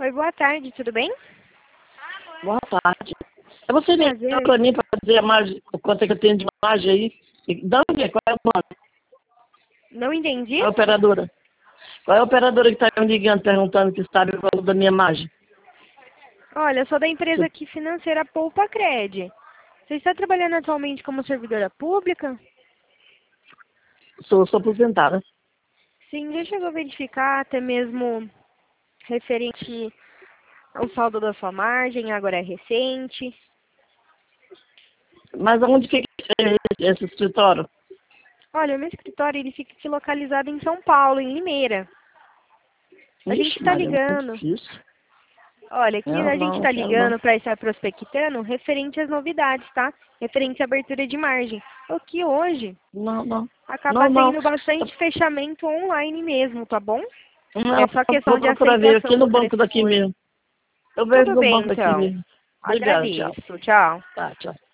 Oi, boa tarde, tudo bem? Boa tarde. É você me Prazer. para mim para dizer a margem, quanto é que eu tenho de margem aí? Dá um dia, qual é o nome? Não entendi? Qual é a operadora? Qual é a operadora que está me ligando perguntando que sabe o valor da minha margem? Olha, eu sou da empresa Se- aqui financeira Poupa Cred. Você está trabalhando atualmente como servidora pública? Sou aposentada. Sim, já chegou a verificar até mesmo referente ao saldo da sua margem, agora é recente. Mas aonde fica esse escritório? Olha, o meu escritório ele fica aqui localizado em São Paulo, em Limeira. A gente Ixi, está Maria, é muito ligando. difícil. Olha, aqui Não, a gente não está quero não. ligando para estar prospectando referente às novidades, tá? Referente à abertura de margem. O que hoje Não, não. acaba Não, não. tendo bastante fechamento online mesmo, tá bom? Não, É só eu vou questão de procurar ver aqui aceitação no do banco daqui telefone. mesmo. Eu vejo Tudo no bem, banco daqui então. mesmo. Obrigada, tchau. Agradeço. Tchau. Tá, tchau.